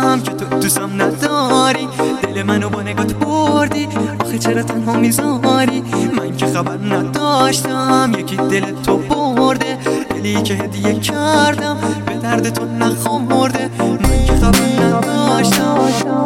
داشتم که تو دوستم نداری. دل منو با نگات بردی، آخه چرا تنها میذاری؟ من که خبر نداشتم یکی دل تو برده. دلی که هدیه کردم به درد تو نخورده. من که خبر نداشتم.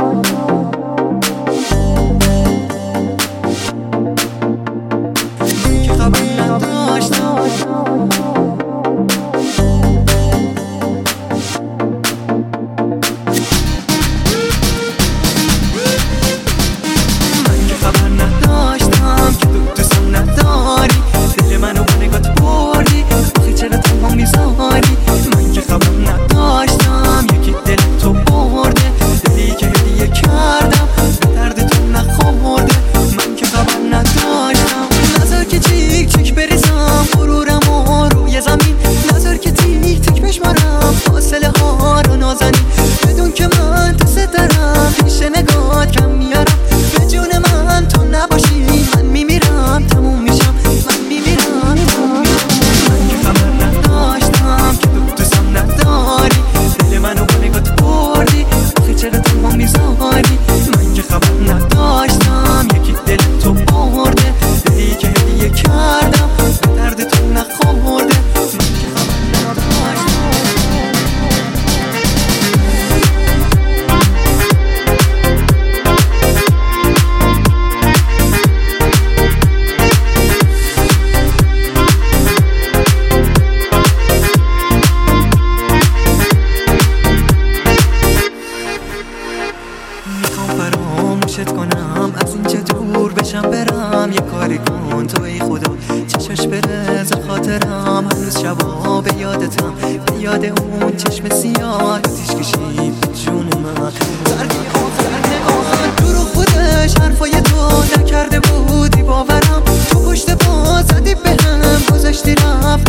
کنم از اینجا دور بشم برم، یه کاری کن تو ای خدا چشاش بره ز خاطرم. هنوز شبا به یادتم، به یاد اون چشم سیاه آتیش کشید به جون من. زرگی آخر نگاه دروغ بودش حرفای تو نکرده بودی باورم. تو پشت پا زدی بهم گذاشتی رفت